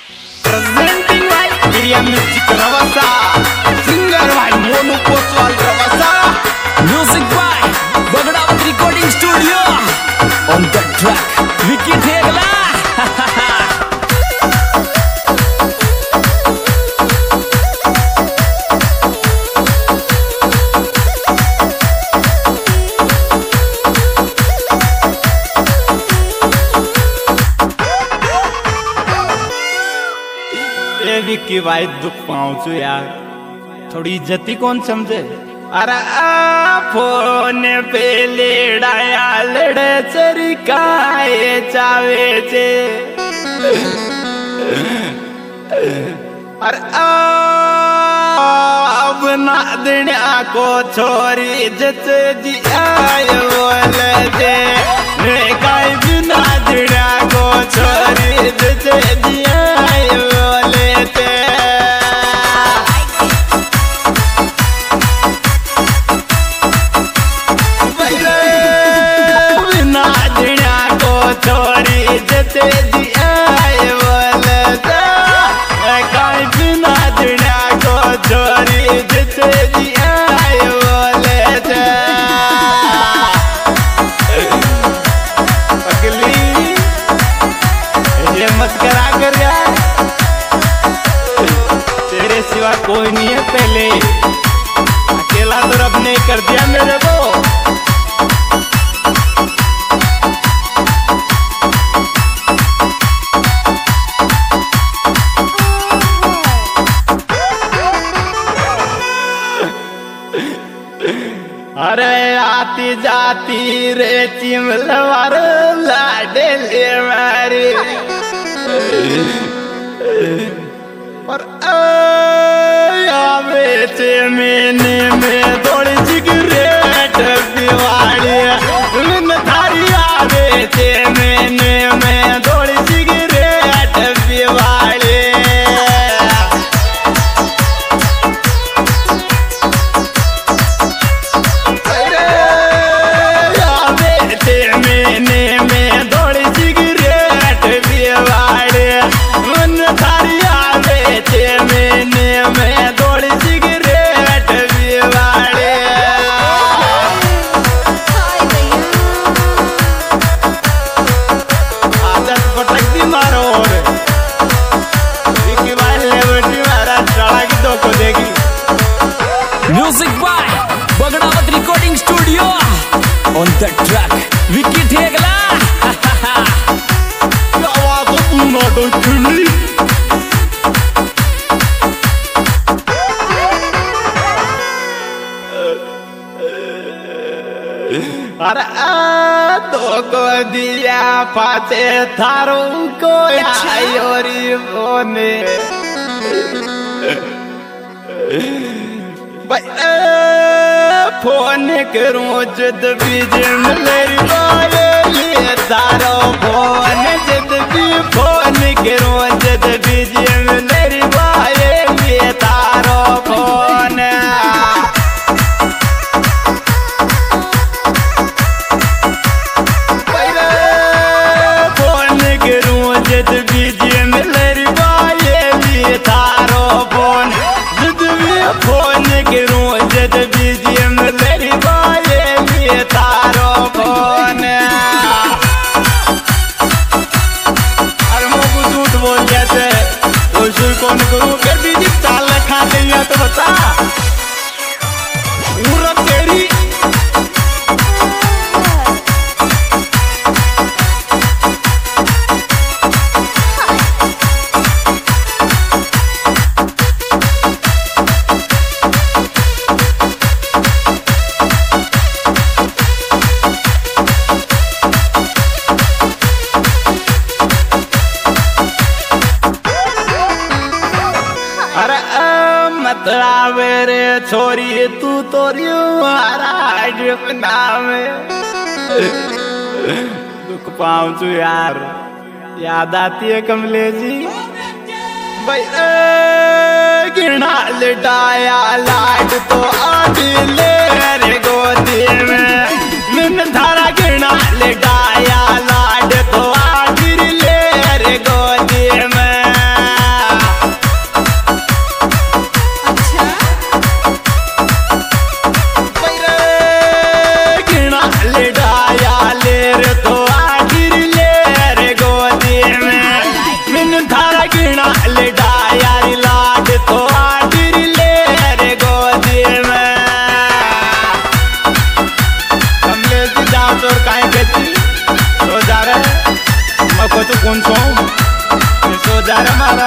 Presenting भाई प्रिया music रवासा, singer भाई Monu Kotwal Rawasa, music by Bagdawat recording studio. On the track Vicky Thegla. Vicky भाई दुख पाऊँ यार, थोड़ी इज्जती कौन समझे। अरे फोन पे लेड़ाया लड़े चरिकाए चावे चे। अरे अब ना दुनिया को छोरी जच जी आए बोले जे, काई बिना दुनिया को छोरी जच जी आए बोले जे। बिना दुनिया को छोरी जच जी आए बोले जे, काई बिना दुनिया को छोरी जच जी आए बोले जे। ये मत करा कर यार, तेरे सिवा कोई नहीं है पहले, अकेला तो रब ने कर दिया मेरे को। अरे आती जाती रे चिमलवार लाडे ले मारी, और बेचे मैंने में थोड़ी सिगरेट पिवाड़ी, मैंने थारी बेचे मैंने में थोड़ी सिगरेट पिवाड़ी। Music by Bagdawat recording studio. On the track Vicky Thegla. अरे तो को दिया पाचे थारो को आयोरी बोने फोन करूं जद बीजे मेरी बाये तारो फोन जद भी फोन करूं जद बीजे मेरी बाये तारो फोन। फोन करूं जद बीजे मेरी बाये तारो फोन, जद भी फोन करूं जद बीजे मेरी बाये तारो फोन। अरे मोकू झूठ बोल जाते तो शुरू कौन करूं कर दीदी चाल खाते हैं तो बता उरत तेरी। अरे मतलब रे छोरी तू तोरी महाराज नाम दुख पाऊँ तू यार, याद आती है कमले जी भाई। गिरना लिटाया लाड तो आदि ले रे गोदी में, मैंने धारा गिरना लिटाया लाड तो आदि ले रे गोदी में। गिना लड़ाया लाड तो आडिर ले रे गोदी में कमले की जात और काहे कहती सो जा रहे मैं को तो कौन सो जा रहा मारा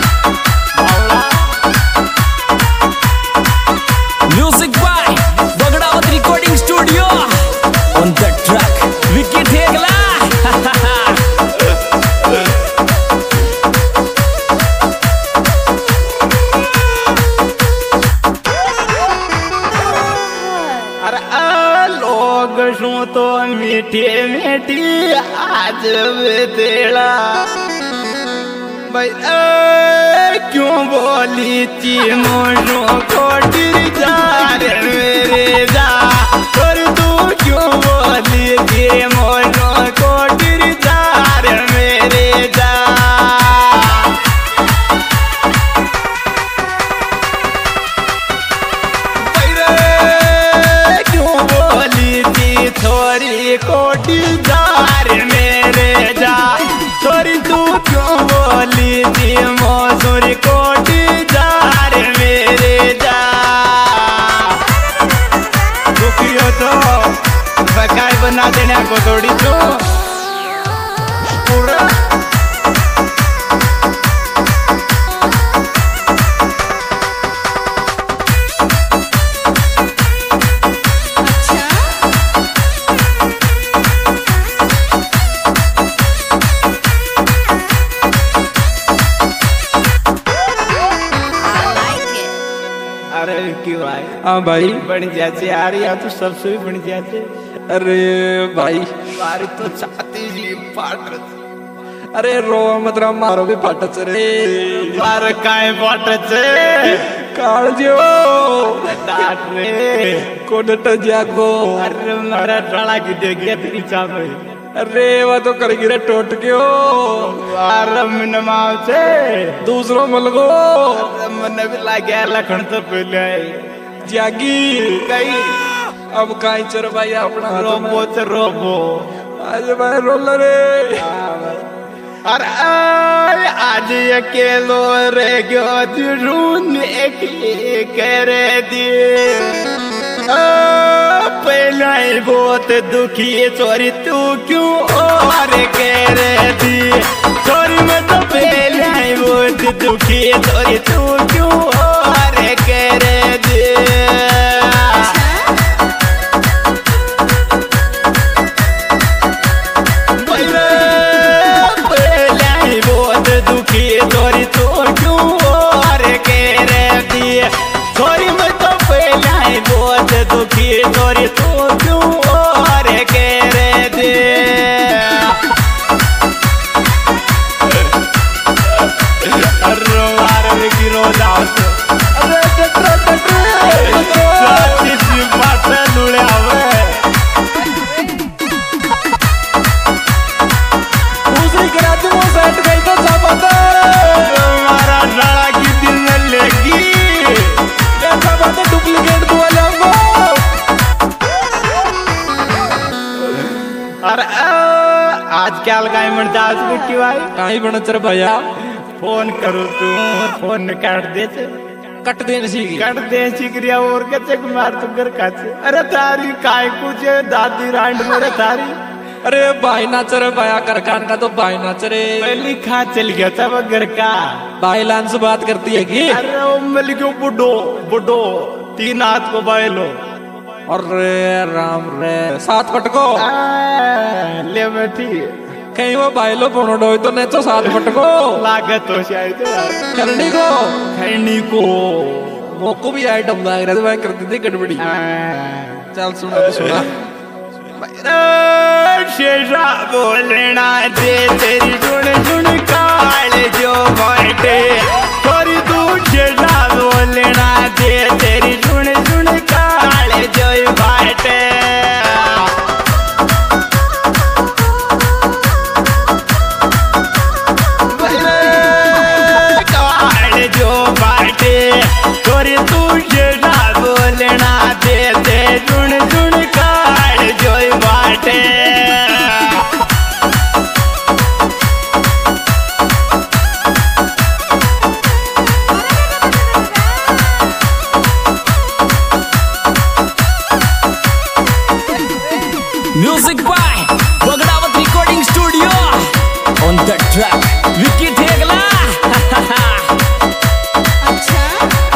music by Bagdawat recording studio on the track Vicky Thegla. लोग शू तो मीठी मीठी आज तेरा भाई क्यों बोली थी मोशो को टिर जा रे मेरे जा और तू क्यों बोली थी मोशो को टिर जा रे मेरे जा छोरी कोटी जार मेरे जा छोरी तू क्यों बोली थी मोसुरी कोटी जार मेरे जा दुखी हो तो बकाई बना देने को थोड़ी तो पूरा अरे क्यों भाई? हाँ भाई बन जाते यार या तो सबसे भी बन जाते। अरे भाई मारी तो छाती जी फाट अरे रो मत रा मारो भी फाटच रे मार काय फाटच काळजो डाट रे कोडट जागो अरे मारा डाला की दे गया तेरी चाबे अरे वो तो कर गिरे टोट क्यों आरम नमाव से दूसरो मलगो मन भी लाग्या लखन तो पहले जागी कई अब काई चर भाई अपना रोबो से रोबो आज भाई रोल रे अरे आज अकेलो रह गयो ढूंढ एक करे दिए पहला ही बहुत दुखी चोरी तू क्यों और कह रहे दी चोरी में तो पहला ही बहुत दुखी चोरी तू क्यों और कह रहे दी पहला ही बहुत दुखी चोरी तू क्यों और कह रहे दी चोरी में तो पहला ही बहुत दुखी चोरी तू क्यों और कह रहे थे अरे की रोज आओ लुड़े आवे दूसरी करा तुम सेट गई तो चापता हमारा डाला की दिल में लेगी ऐसा बात डुप्लीकेट दुआ लाऊंगा अरे आज क्या लगाए मन जाज की भाई काई बनचर भैया फोन करो तू फोन काट दे कट देन सीगी कट दे चिकरिया और के चक मार तू घर का अरे तारी काय कुछ दादी रांड मेरे तारी अरे भाई नाचर भैया करकान का तो भाई नाचरे पहली खा चल गया था वो घर का भाई लान से बात करती है कि अरे वो मिल गयो बुड्ढो बुड्ढो 3 हाथ को बायलो अरे राम रे साथ पटको ले बैठी कहीं वो भाईलो पोनो डोई तो नेचो साथ पटको लागत हो शायद करनी को खैनी को मोको भी आइटम लाग रहा था मैं करती थी गड़बड़ी चल सुना तो सुना शेषा बोलना दे तेरी सुन सुन काल जो बाटे थोड़ी तू शेषा बोलना दे तेरी सुन सुन काल जो बाटे काल जो बाटे थोड़ी तू शेषा बोलना दे तेरी सुन सुन काल जो बाटे विकी ठेगला। अच्छा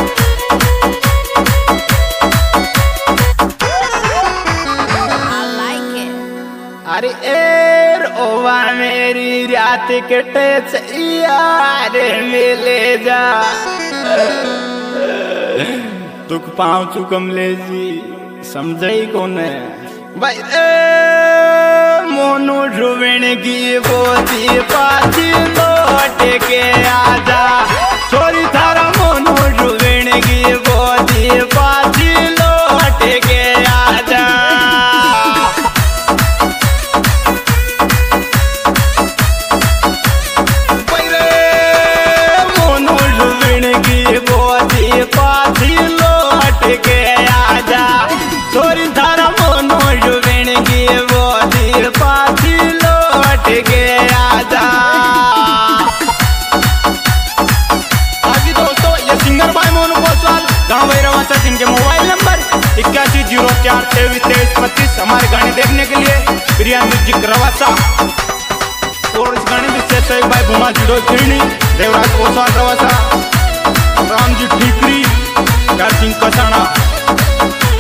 I like it. अरे एर ओवा मेरी रात कटे यार मिले जा तुक पाँव चु कमले जी समझई कोने भाई मोनू ढुवण की बोती पाती लौट के आजा छोरी थारा मोनू ढुवण की बोती पाती लौट के आजा मोनू ढुवण की बोती पाती लौट के आजा छोरी थारा मोनू ढुवण की बोती पाती लौट के आजा। आगे दोस्तों ये सिंगर भाई मोनू कोतवाल गाँव भैरवाचा जिनके मोबाइल नंबर 8104232325 हमारे गाने देखने के लिए प्रिया म्यूजिक रवासा और इस गाने में से एक भाई भूमा जुड़ो खिरनी देवराज कोतवाल रवासा रामजी ठीकरी सिंह कसाना